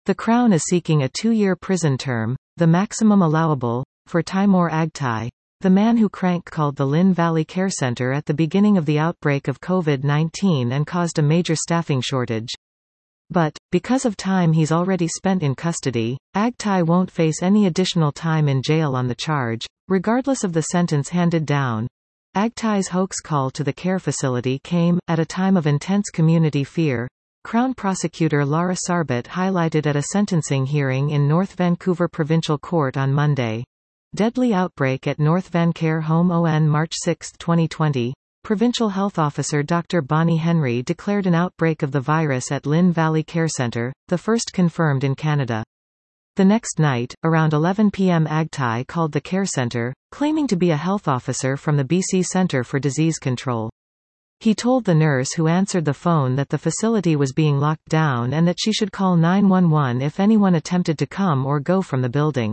The Crown is seeking a 2-year prison term, the maximum allowable, for Taimur Agtai, the man who called the Lynn Valley Care Center at the beginning of the outbreak of COVID-19 and caused a major staffing shortage. But, because of time he's already spent in custody, Agtai won't face any additional time in jail on the charge, regardless of the sentence handed down. Agtai's hoax call to the care facility came at a time of intense community fear. Crown Prosecutor Lara Sarbit highlighted at a sentencing hearing in North Vancouver Provincial Court on Monday. Deadly outbreak at North Vancouver Home on March 6, 2020. Provincial Health Officer Dr. Bonnie Henry declared an outbreak of the virus at Lynn Valley Care Centre, the first confirmed in Canada. The next night, around 11 p.m. Agtai called the care centre, claiming to be a health officer from the BC Centre for Disease Control. He told the nurse who answered the phone that the facility was being locked down and that she should call 911 if anyone attempted to come or go from the building.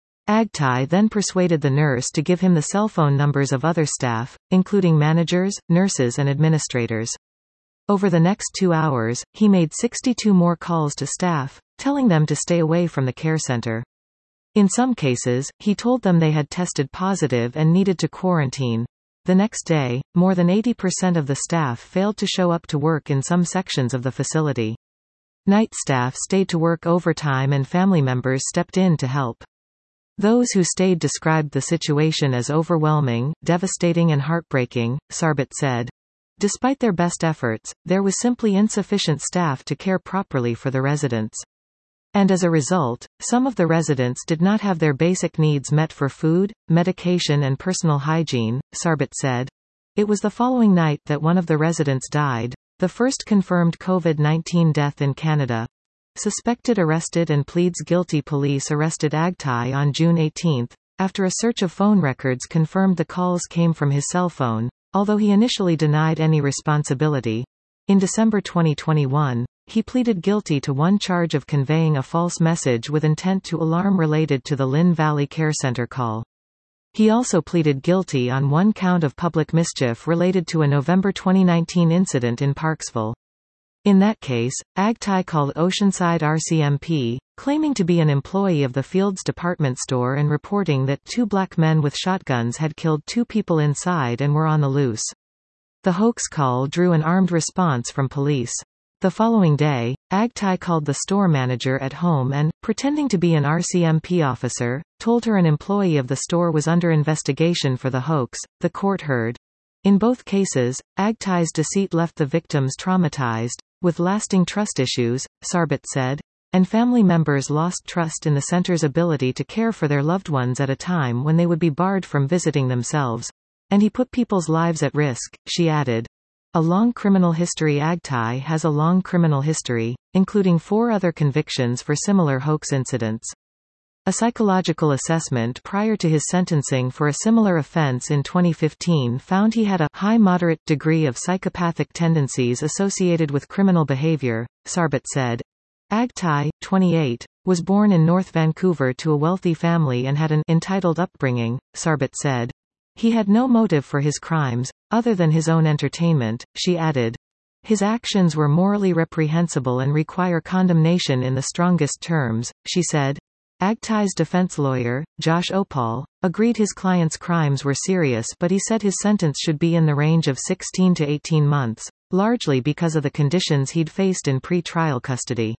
Agtai then persuaded the nurse to give him the cell phone numbers of other staff, including managers, nurses and administrators. Over the next 2 hours, he made 62 more calls to staff, telling them to stay away from the care center. In some cases, he told them they had tested positive and needed to quarantine. The next day, more than 80% of the staff failed to show up to work in some sections of the facility. Night staff stayed to work overtime and family members stepped in to help. Those who stayed described the situation as overwhelming, devastating and heartbreaking, Sarbit said. Despite their best efforts, there was simply insufficient staff to care properly for the residents. And as a result, some of the residents did not have their basic needs met for food, medication and personal hygiene, Sarbit said. It was the following night that one of the residents died, the first confirmed COVID-19 death in Canada. Suspected arrested and pleads guilty. Police arrested Agtai on June 18, after a search of phone records confirmed the calls came from his cell phone, although he initially denied any responsibility. In December 2021, he pleaded guilty to one charge of conveying a false message with intent to alarm related to the Lynn Valley Care Center call. He also pleaded guilty on one count of public mischief related to a November 2019 incident in Parksville. In that case, Agtai called Oceanside RCMP, claiming to be an employee of the Fields department store and reporting that 2 black men with shotguns had killed 2 people inside and were on the loose. The hoax call drew an armed response from police. The following day, Agtai called the store manager at home and, pretending to be an RCMP officer, told her an employee of the store was under investigation for the hoax, the court heard. In both cases, Agtai's deceit left the victims traumatized, with lasting trust issues, Sarbit said, and family members lost trust in the center's ability to care for their loved ones at a time when they would be barred from visiting themselves. And he put people's lives at risk, she added. A long criminal history. Agtai has a long criminal history, including 4 other convictions for similar hoax incidents. A psychological assessment prior to his sentencing for a similar offense in 2015 found he had a high-moderate degree of psychopathic tendencies associated with criminal behavior, Sarbit said. Agtai, 28, was born in North Vancouver to a wealthy family and had an entitled upbringing, Sarbit said. He had no motive for his crimes, other than his own entertainment, she added. His actions were morally reprehensible and require condemnation in the strongest terms, she said. Agtai's defense lawyer, Josh Opal, agreed his client's crimes were serious, but he said his sentence should be in the range of 16 to 18 months, largely because of the conditions he'd faced in pre-trial custody.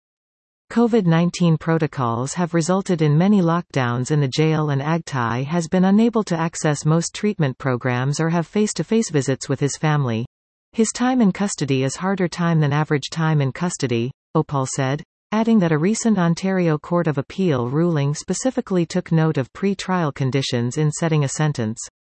COVID-19 protocols have resulted in many lockdowns in the jail and Agtai has been unable to access most treatment programs or have face-to-face visits with his family. His time in custody is harder time than average time in custody, Opal said, adding that a recent Ontario Court of Appeal ruling specifically took note of pre-trial conditions in setting a sentence.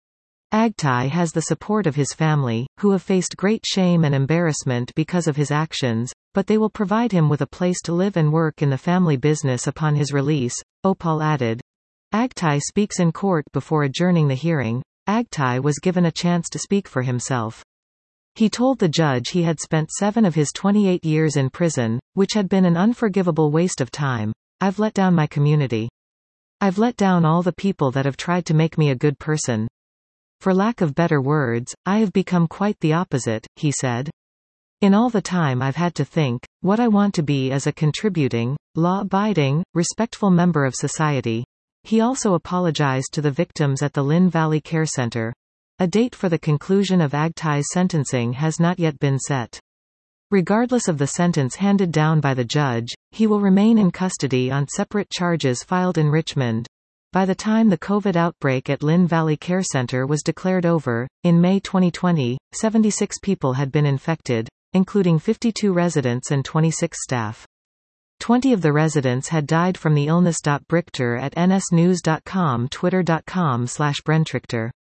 Agtai has the support of his family, who have faced great shame and embarrassment because of his actions, but they will provide him with a place to live and work in the family business upon his release, Opal added. Agtai speaks in court before adjourning the hearing. Agtai was given a chance to speak for himself. He told the judge he had spent 7 of his 28 years in prison, which had been an unforgivable waste of time. I've let down my community. I've let down all the people that have tried to make me a good person. For lack of better words, I have become quite the opposite, he said. In all the time I've had to think, What I want to be is a contributing, law-abiding, respectful member of society. He also apologized to the victims at the Lynn Valley Care Center. A date for the conclusion of Agtai's sentencing has not yet been set. Regardless of the sentence handed down by the judge, he will remain in custody on separate charges filed in Richmond. By the time the COVID outbreak at Lynn Valley Care Center was declared over, in May 2020, 76 people had been infected, including 52 residents and 26 staff. 20 of the residents had died from the illness. Brichter at nsnews.com, twitter.com/Brentrichter